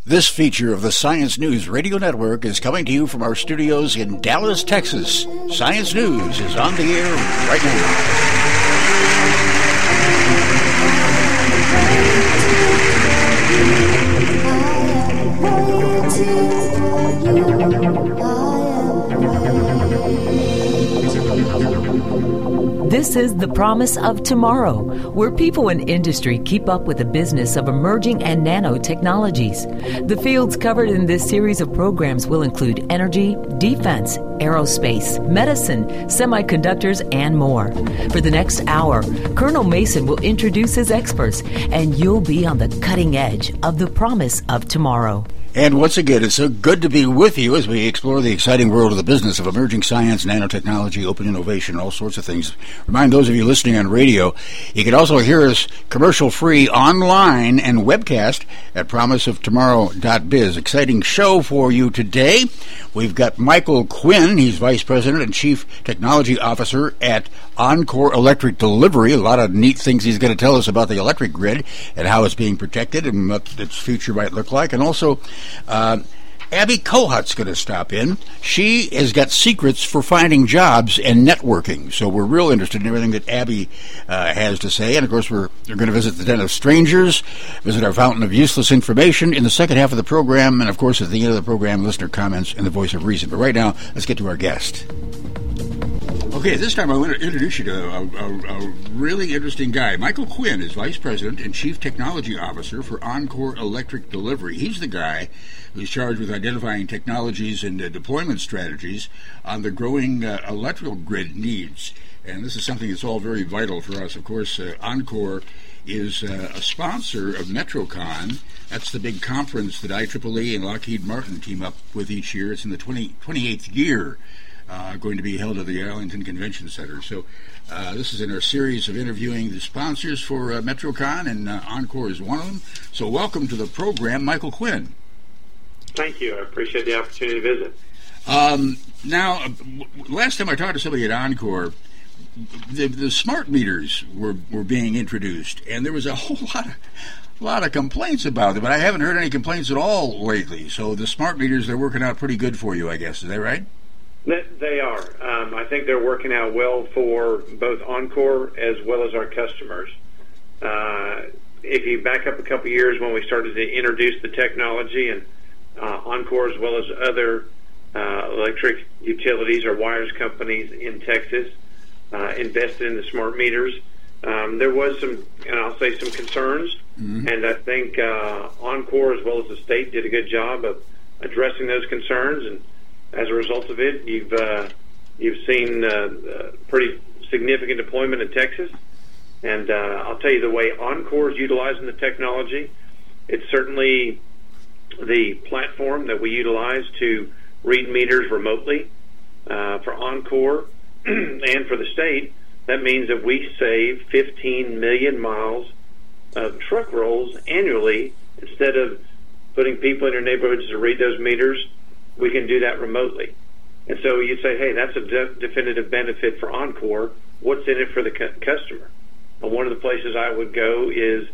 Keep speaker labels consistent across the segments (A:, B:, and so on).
A: This feature of the Science News Radio Network is coming to you from our studios in Dallas, Texas. Science News is on the air right
B: This is The Promise of Tomorrow, where people in industry keep up with the business of emerging and nanotechnologies. The fields covered in this series of programs will include energy, defense, aerospace, medicine, semiconductors, and more. For the next hour, Colonel Mason will introduce his experts, and you'll be on the cutting edge of the promise of tomorrow.
A: And once again, it's so good to be with you as we explore the exciting world of the business of emerging science, nanotechnology, open innovation, all sorts of things. Remind those of you listening on radio, you can also hear us commercial-free online and webcast at promiseoftomorrow.biz. Exciting show for you today. We've got Michael Quinn. He's Vice President and Chief Technology Officer at Encore Electric Delivery. A lot of neat things he's going to tell us about the electric grid and how it's being protected and what its future might look like. And also, Abby Kohut's going to stop in. She has got secrets for finding jobs and networking. So we're real interested in everything that Abby has to say. And, of course, we're going to visit the Den of Strangers, visit our Fountain of Useless Information in the second half of the program. And, of course, at the end of the program, listener comments and the voice of reason. But right now, let's get to our guest. Okay, this time I want to introduce you to a really interesting guy. Michael Quinn is Vice President and Chief Technology Officer for Encore Electric Delivery. He's the guy who's charged with identifying technologies and deployment strategies on the growing electrical grid needs. And this is something that's all very vital for us. Of course, Encore is a sponsor of MetroCon. That's the big conference that IEEE and Lockheed Martin team up with each year. It's in the 28th year. Going to be held at the Arlington Convention Center. So this is in our series of interviewing the sponsors for MetroCon, and Encore is one of them. So welcome to the program, Michael Quinn.
C: Thank you. I appreciate the opportunity to visit.
A: Now, last time I talked to somebody at Encore, the smart meters were being introduced, and there was a whole lot of complaints about them, but I haven't heard any complaints at all lately. So the smart meters, they're working out pretty good for you, I guess. Is that right?
C: They are. I think they're working out well for both Encore as well as our customers. If you back up a couple years when we started to introduce the technology, and Encore as well as other electric utilities or wires companies in Texas invested in the smart meters, there was some, and I'll say some concerns, and I think Encore as well as the state did a good job of addressing those concerns, and as a result of it, you've seen pretty significant deployment in Texas. And I'll tell you, the way Encore is utilizing the technology, it's certainly the platform that we utilize to read meters remotely for Encore and for the state. That means that we save 15 million miles of truck rolls annually. Instead of putting people in their neighborhoods to read those meters, we can do that remotely. And so you'd say, hey, that's a definitive benefit for Encore. What's in it for the customer? Well, one of the places I would go is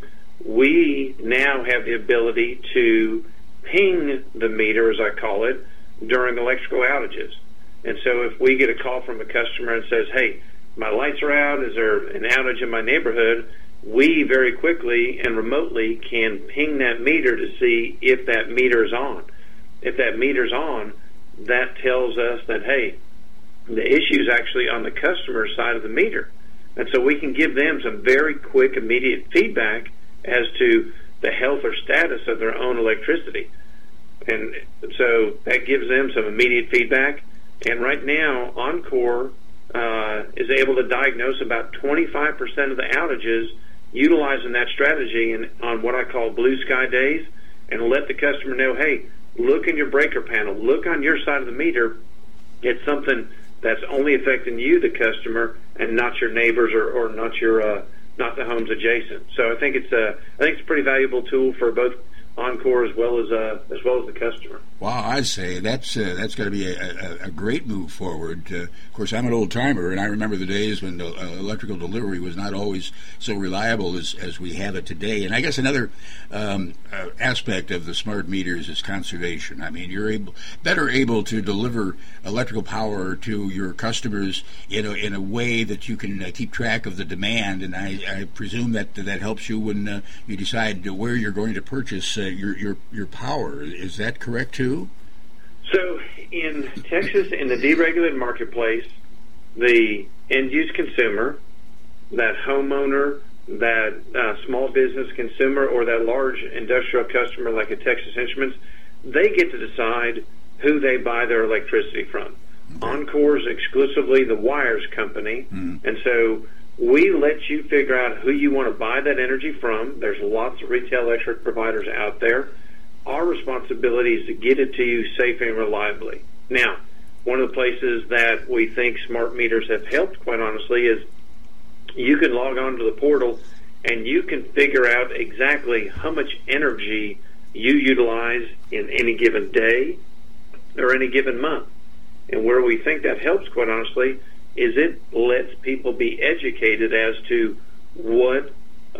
C: we now have the ability to ping the meter, as I call it, during electrical outages. And so if we get a call from a customer and says, hey, my lights are out, is there an outage in my neighborhood? We very quickly and remotely can ping that meter to see if that meter is on. If that meter's on, that tells us that, hey, the issue is actually on the customer side of the meter. And so we can give them some very quick, immediate feedback as to the health or status of their own electricity. And so that gives them some immediate feedback. And right now, Encore is able to diagnose about 25% of the outages utilizing that strategy on what I call blue sky days, and let the customer know, hey, look in your breaker panel, look on your side of the meter. It's something that's only affecting you, the customer, and not your neighbors or not your not the homes adjacent. So I think it's a pretty valuable tool for both Encore as well as the customer.
A: Wow, I'd say that's got to be a great move forward. Of course, I'm an old timer, and I remember the days when electrical delivery was not always so reliable as we have it today. And I guess another aspect of the smart meters is conservation. I mean, you're better able to deliver electrical power to your customers in a way that you can keep track of the demand. And I presume that helps you when you decide where you're going to purchase your power. Is that correct too?
C: So in Texas, in the deregulated marketplace, the end-use consumer, that homeowner, that small business consumer, or that large industrial customer like a Texas Instruments, they get to decide who they buy their electricity from. Encore is exclusively the wires company, and so we let you figure out who you want to buy that energy from. There's lots of retail electric providers out there. Our responsibility is to get it to you safely and reliably. Now, one of the places that we think smart meters have helped, quite honestly, is you can log on to the portal and you can figure out exactly how much energy you utilize in any given day or any given month. And where we think that helps, quite honestly, is it lets people be educated as to what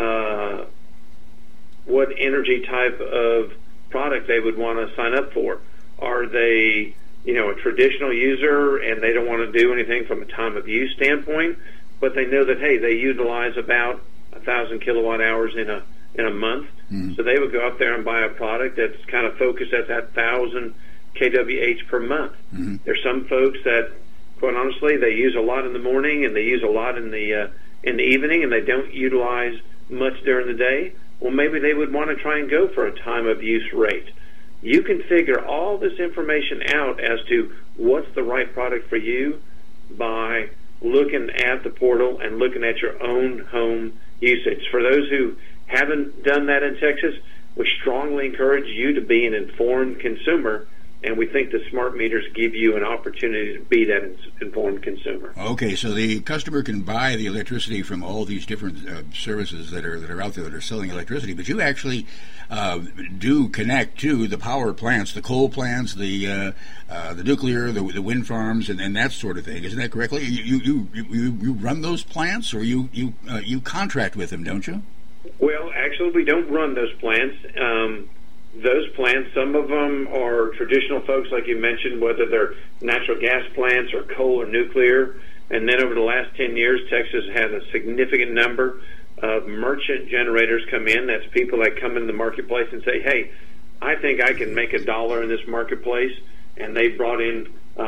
C: energy type of product they would want to sign up for. Are they, a traditional user and they don't want to do anything from a time of use standpoint, but they know that, hey, they utilize about 1,000 kilowatt hours in a month, so they would go out there and buy a product that's kind of focused at that 1,000 kWh per month. There's some folks that, quite honestly, they use a lot in the morning and they use a lot in the evening, and they don't utilize much during the day. Well, maybe they would want to try and go for a time of use rate. You can figure all this information out as to what's the right product for you by looking at the portal and looking at your own home usage. For those who haven't done that in Texas, we strongly encourage you to be an informed consumer, and we think the smart meters give you an opportunity to be that informed consumer.
A: Okay, so the customer can buy the electricity from all these different services that are out there that are selling electricity, but you actually do connect to the power plants, the coal plants, the nuclear, the wind farms, and that sort of thing. Isn't that correctly? You run those plants, or you contract with them, don't you?
C: Well, actually, we don't run those plants. Those plants, some of them are traditional folks, like you mentioned, whether they're natural gas plants or coal or nuclear. And then over the last 10 years, Texas has a significant number of merchant generators come in. That's people that come in the marketplace and say, hey, I think I can make $1 in this marketplace. And they brought in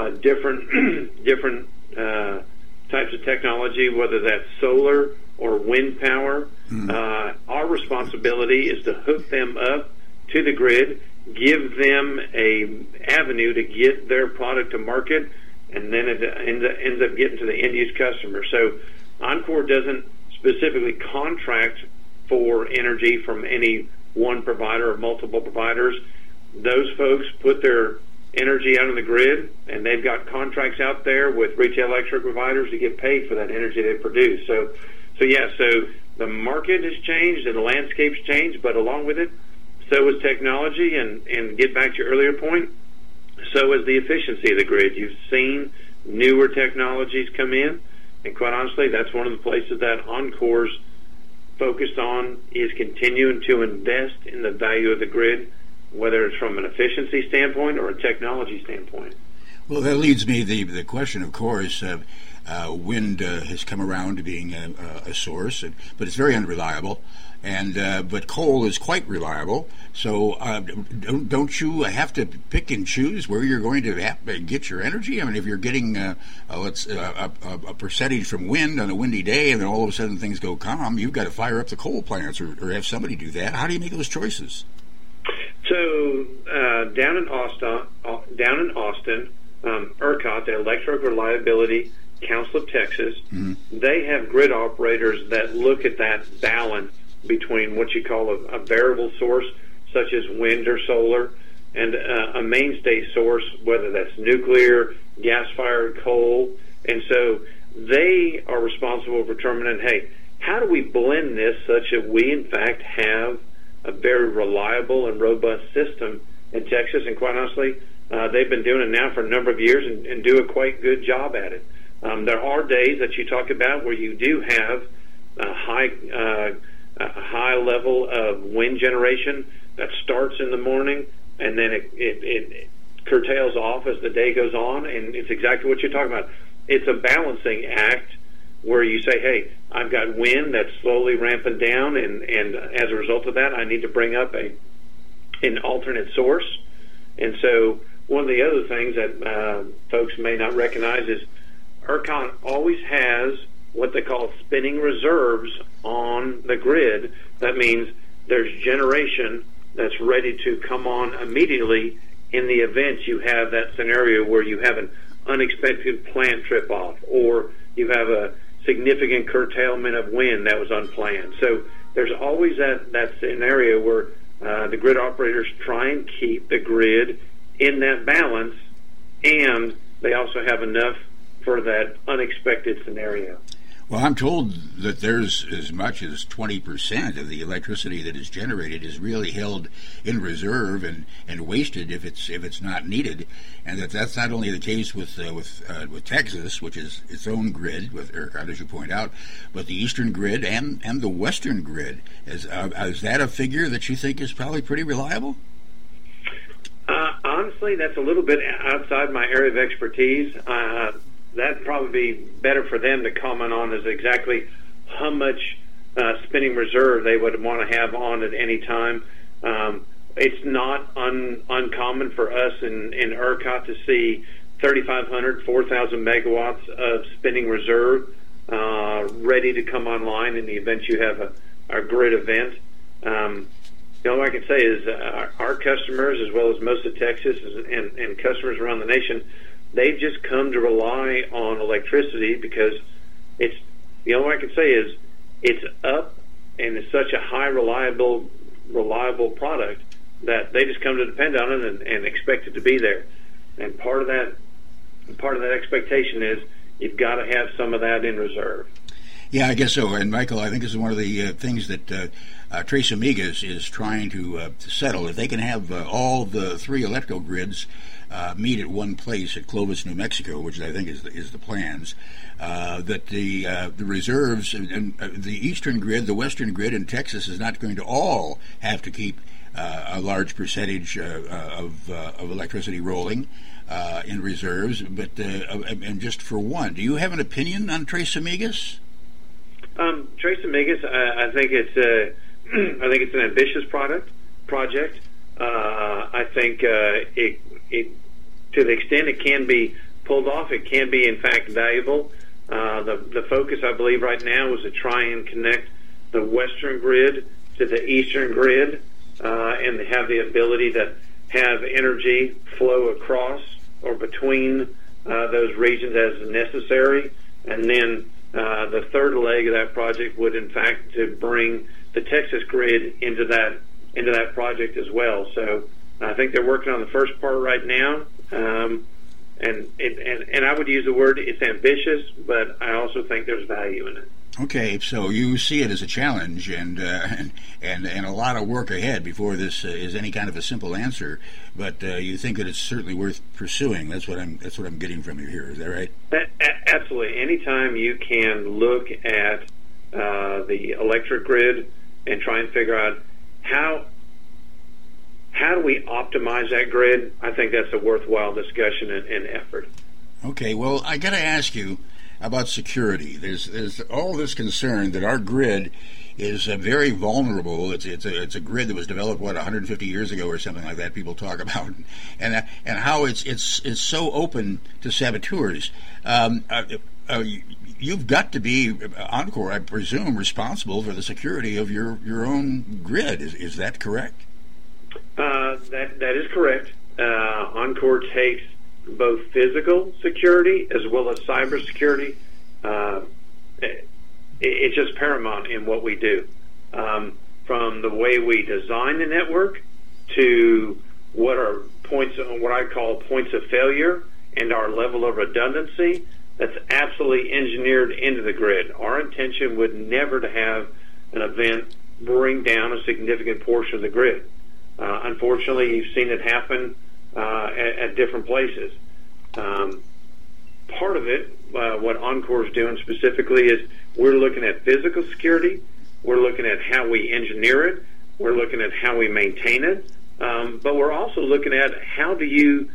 C: different types of technology, whether that's solar or wind power. Our responsibility is to hook them up to the grid, give them a avenue to get their product to market, and then it ends up getting to the end-use customer. So Encore doesn't specifically contract for energy from any one provider or multiple providers. Those folks put their energy out on the grid, and they've got contracts out there with retail electric providers to get paid for that energy they produce. So the market has changed and the landscape's changed, but along with it, so is technology, and get back to your earlier point, so is the efficiency of the grid. You've seen newer technologies come in, and quite honestly, that's one of the places that Encore's focused on, is continuing to invest in the value of the grid, whether it's from an efficiency standpoint or a technology standpoint.
A: Well, that leads me to the question, of course. Wind has come around to being a source, but it's very unreliable. But coal is quite reliable. So don't you have to pick and choose where you're going to get your energy? I mean, if you're getting a percentage from wind on a windy day, and then all of a sudden things go calm, you've got to fire up the coal plants or have somebody do that. How do you make those choices?
C: So down in Austin, ERCOT, the Electric Reliability Council of Texas, they have grid operators that look at that balance between what you call a variable source, such as wind or solar, and a mainstay source, whether that's nuclear, gas-fired coal. And so they are responsible for determining, hey, how do we blend this such that we, in fact, have a very reliable and robust system in Texas, and quite honestly, they've been doing it now for a number of years and do a quite good job at it. There are days that you talk about where you do have a high level of wind generation that starts in the morning, and then it curtails off as the day goes on, and it's exactly what you're talking about. It's a balancing act where you say, hey, I've got wind that's slowly ramping down, and as a result of that, I need to bring up an alternate source. And so one of the other things that folks may not recognize is ERCOT always has what they call spinning reserves on the grid. That means there's generation that's ready to come on immediately in the event you have that scenario where you have an unexpected plant trip off, or you have a significant curtailment of wind that was unplanned. So there's always that scenario where the grid operators try and keep the grid in that balance, and they also have enough for that unexpected scenario.
A: Well, I'm told that there's as much as 20% of the electricity that is generated is really held in reserve and wasted if it's not needed, and that's not only the case with Texas, which is its own grid with ERCOT, as you point out, but the eastern grid and the western grid. Is that a figure that you think is probably pretty reliable?
C: Honestly, that's a little bit outside my area of expertise. That'd probably be better for them to comment on is exactly how much spinning reserve they would want to have on at any time. It's not uncommon for us in ERCOT to see 3,500, 4,000 megawatts of spinning reserve ready to come online in the event you have a grid event. All I can say is our customers, as well as most of Texas and customers around the nation, they've just come to rely on electricity because it's, the only way I can say is it's up and it's such a high reliable product that they just come to depend on it and expect it to be there. And part of that expectation is you've got to have some of that in reserve.
A: Yeah, I guess so. And Michael, I think this is one of the things that Tres Amigas is trying to settle. If they can have all the three electrical grids meet at one place at Clovis, New Mexico, which I think is the plans, that the reserves and the eastern grid, the western grid, and Texas is not going to all have to keep a large percentage of electricity rolling in reserves, but and just for one. Do you have an opinion on Tres Amigas?
C: Tres Amigas, I think it's an ambitious project. I think it to the extent it can be pulled off, it can be in fact valuable. The focus, I believe, right now is to try and connect the western grid to the eastern grid, and to have the ability to have energy flow across or between those regions as necessary, and then the third leg of that project would, in fact, to bring the Texas grid into that project as well. So I think they're working on the first part right now, and I would use the word it's ambitious, but I also think there's value in it.
A: Okay, so you see it as a challenge and a lot of work ahead before this is any kind of a simple answer. But you think that it's certainly worth pursuing. That's what I'm getting from you here. Is that right?
C: Absolutely. Anytime you can look at the electric grid and try and figure out how do we optimize that grid, I think that's a worthwhile discussion and effort.
A: Okay. Well, I got to ask you about security. There's all this concern that our grid is very vulnerable. It's a grid that was developed 150 years ago or something like that. People talk about and how it's so open to saboteurs. You've got to be Oncor, I presume, responsible for the security of your own grid. Is that correct?
C: That is correct. Oncor takes both physical security as well as cyber security. It's just paramount in what we do. From the way we design the network to what I call points of failure and our level of redundancy, that's absolutely engineered into the grid. Our intention would never to have an event bring down a significant portion of the grid. Unfortunately, you've seen it happen at different places. Part of it, what Encore is doing specifically, is we're looking at physical security, we're looking at how we engineer it, we're looking at how we maintain it, but we're also looking at how do you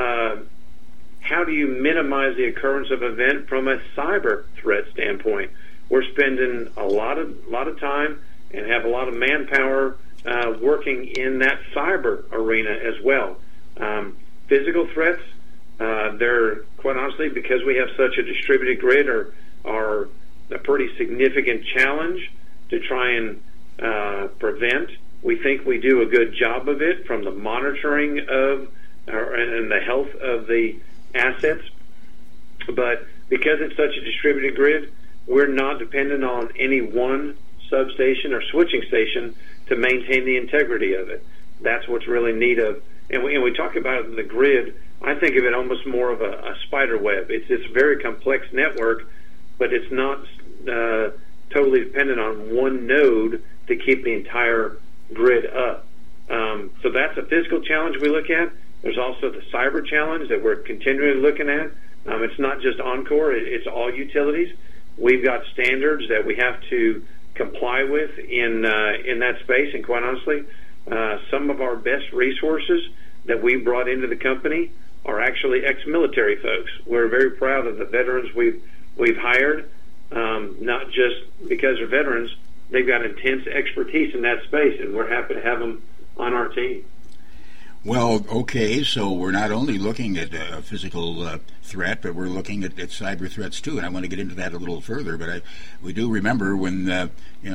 C: minimize the occurrence of event from a cyber threat standpoint. We're spending a lot of time and have a lot of manpower working in that cyber arena as well. Physical threats, they're quite honestly, because we have such a distributed grid, are a pretty significant challenge to try and prevent. We think we do a good job of it from the monitoring of and the health of the assets, but because it's such a distributed grid, we're not dependent on any one substation or switching station to maintain the integrity of it. That's what's really neat of, and we talk about the grid. I think of it almost more of a spider web. It's this very complex network, but it's not totally dependent on one node to keep the entire grid up. So that's a physical challenge we look at. There's also the cyber challenge that we're continually looking at. It's not just Encore, it's all utilities. We've got standards that we have to comply with in that space, and quite honestly, some of our best resources that we brought into the company are actually ex-military folks. We're very proud of the veterans we've hired, not just because they're veterans. They've got intense expertise in that space, and we're happy to have them on our team.
A: Well, okay, so we're not only looking at a physical threat, but we're looking at cyber threats too, and I want to get into that a little further, but we do remember when,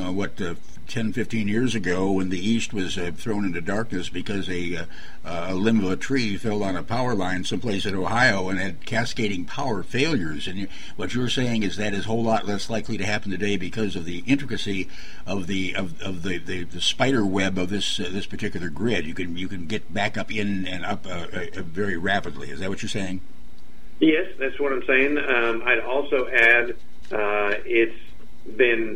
A: 10, 15 years ago, when the East was thrown into darkness because a limb of a tree fell on a power line someplace in Ohio and had cascading power failures. And what you're saying is that is a whole lot less likely to happen today because of the intricacy of the spider web of this particular grid. You can get back up in and up very rapidly. Is that what you're saying?
C: Yes, that's what I'm saying. I'd also add it's been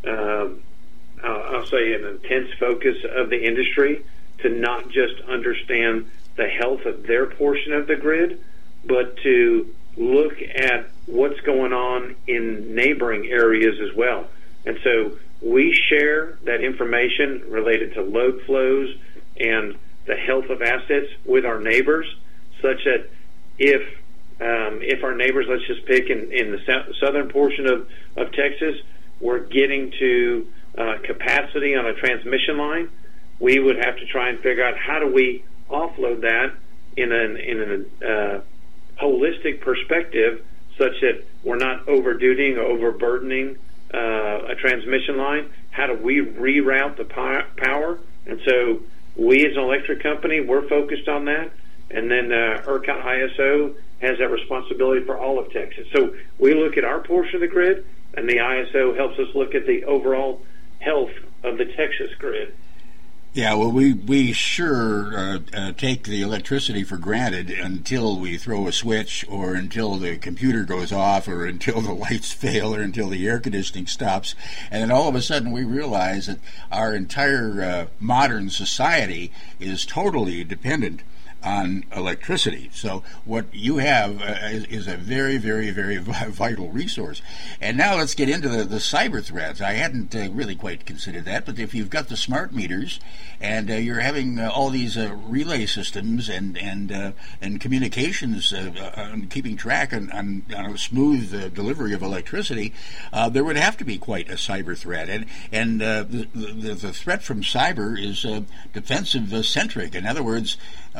C: I'll say an intense focus of the industry to not just understand the health of their portion of the grid, but to look at what's going on in neighboring areas as well. And so we share that information related to load flows and the health of assets with our neighbors, such that if our neighbors, let's just pick in the southern portion of Texas, we're getting to capacity on a transmission line, we would have to try and figure out how do we offload that in a holistic perspective, such that we're not overdutying or overburdening a transmission line. How do we reroute the power? And so we as an electric company, we're focused on that. And then ERCOT ISO has that responsibility for all of Texas. So we look at our portion of the grid, and the ISO helps us look at the overall health of the Texas grid.
A: Yeah, well, we sure take the electricity for granted until we throw a switch, or until the computer goes off, or until the lights fail, or until the air conditioning stops. And then all of a sudden we realize that our entire modern society is totally dependent on electricity. So what you have is a very, very, very vital resource. And now let's get into the cyber threats. I hadn't really quite considered that, but if you've got the smart meters and you're having all these relay systems and communications keeping track on a smooth delivery of electricity, there would have to be quite a cyber threat. And the threat from cyber is defensive centric. In other words,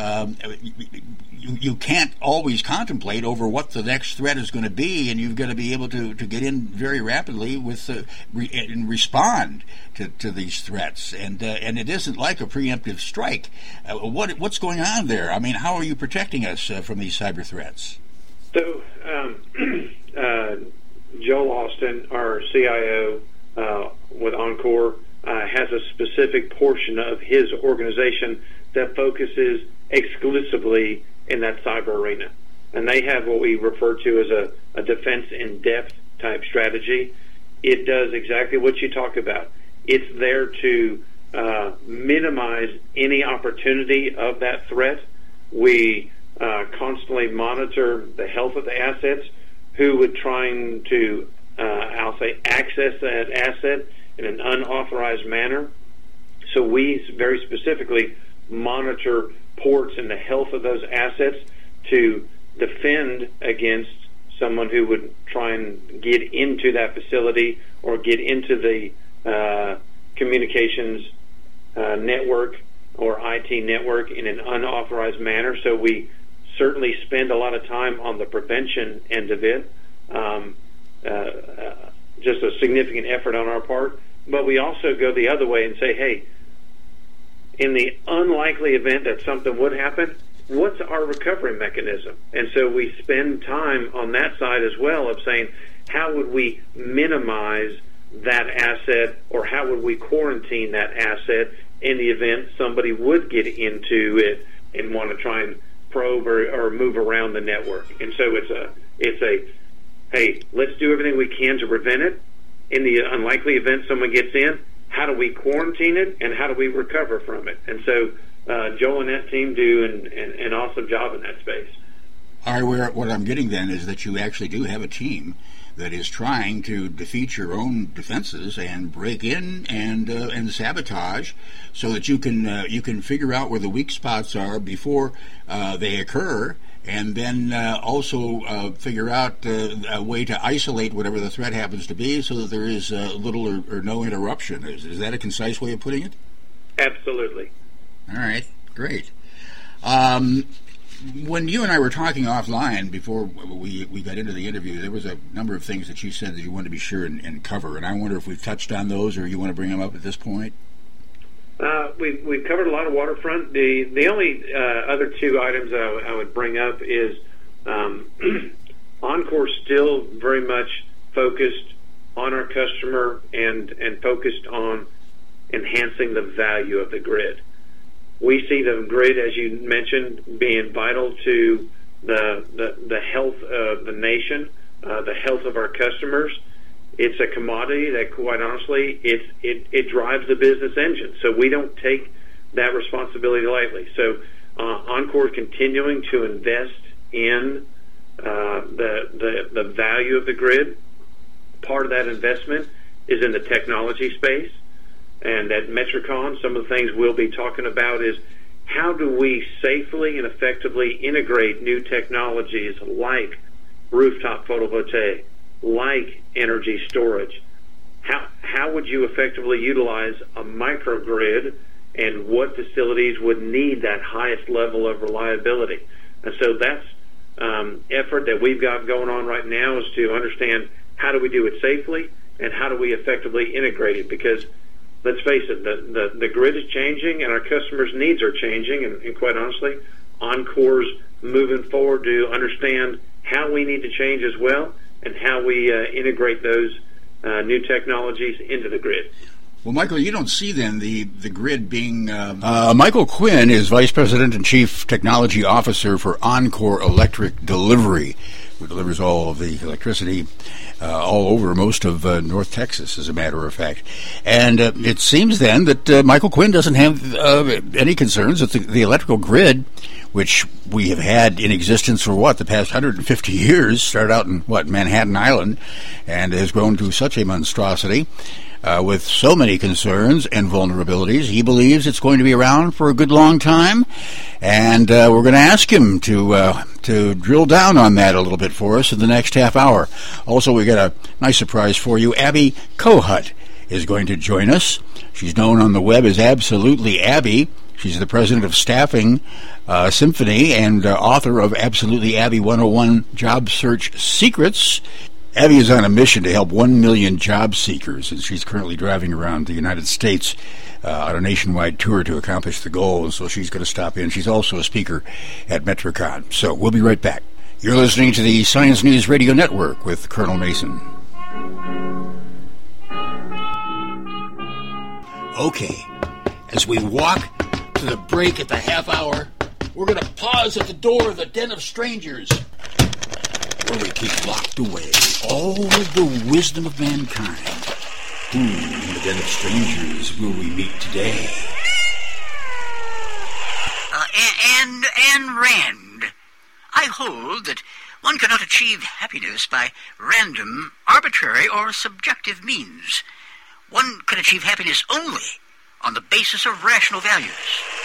A: you can't always contemplate over what the next threat is going to be, and you've got to be able to get in very rapidly with and respond to these threats. And it isn't like a preemptive strike. What's going on there? I mean, how are you protecting us from these cyber threats?
C: So, Joel Austin, our CIO with Encore, has a specific portion of his organization that focuses exclusively in that cyber arena. And they have what we refer to as a defense in depth type strategy. It does exactly what you talk about. It's there to minimize any opportunity of that threat. We constantly monitor the health of the assets, who would trying to, I'll say, access that asset in an unauthorized manner. So we very specifically monitor ports and the health of those assets to defend against someone who would try and get into that facility or get into the communications network or IT network in an unauthorized manner. So we certainly spend a lot of time on the prevention end of it, just a significant effort on our part. But we also go the other way and say, hey, in the unlikely event that something would happen, what's our recovery mechanism? And so we spend time on that side as well of saying, how would we minimize that asset, or how would we quarantine that asset in the event somebody would get into it and want to try and probe or move around the network? And so it's a hey, let's do everything we can to prevent it. In the unlikely event someone gets in, how do we quarantine it, and how do we recover from it? And so Joel and that team do an awesome job in that space.
A: All right, what I'm getting then is that you actually do have a team that is trying to defeat your own defenses and break in and sabotage, so that you can figure out where the weak spots are before they occur, and then also figure out a way to isolate whatever the threat happens to be, so that there is little or no interruption. Is that a concise way of putting it?
C: Absolutely.
A: All right, great. When you and I were talking offline before we got into the interview, there was a number of things that you said that you wanted to be sure and cover, and I wonder if we've touched on those, or you want to bring them up at this point?
C: We've covered a lot of waterfront. The only other two items I would bring up is Oncor still very much focused on our customer and focused on enhancing the value of the grid. We see the grid, as you mentioned, being vital to the health of the nation, the health of our customers. It's a commodity that, quite honestly, it drives the business engine. So we don't take that responsibility lightly. So Oncor is continuing to invest in the value of the grid. Part of that investment is in the technology space. And at Metricon, some of the things we'll be talking about is how do we safely and effectively integrate new technologies like rooftop photovoltaic, like energy storage. How would you effectively utilize a microgrid, and what facilities would need that highest level of reliability? And so that's effort that we've got going on right now, is to understand how do we do it safely and how do we effectively integrate it, because let's face it, the grid is changing and our customers' needs are changing, and quite honestly, Oncor's moving forward to understand how we need to change as well and how we integrate those new technologies into the grid.
A: Well, Michael, you don't see then the grid being... Michael Quinn is Vice President and Chief Technology Officer for Oncor Electric Delivery, who delivers all of the electricity all over most of North Texas, as a matter of fact. And it seems then that Michael Quinn doesn't have any concerns that the electrical grid, which we have had in existence for the past 150 years, started out in Manhattan Island, and has grown to such a monstrosity, with so many concerns and vulnerabilities. He believes it's going to be around for a good long time, and we're going to ask him to drill down on that a little bit for us in the next half hour. Also, we got a nice surprise for you. Abby Kohut is going to join us. She's known on the web as Absolutely Abby. She's the president of Staffing Symphony and author of Absolutely Abby 101 Job Search Secrets. Abby is on a mission to help 1 million job seekers, and she's currently driving around the United States on a nationwide tour to accomplish the goal, and so she's going to stop in. She's also a speaker at Metricon. So we'll be right back. You're listening to the Science News Radio Network with Colonel Mason. Okay, as we walk to the break at the half hour, we're going to pause at the door of the Den of Strangers, where we keep locked away all of the wisdom of mankind. Whom in the den of strangers will we meet today?
D: Ayn Rand. I hold that one cannot achieve happiness by random, arbitrary, or subjective means. One can achieve happiness only on the basis of rational values.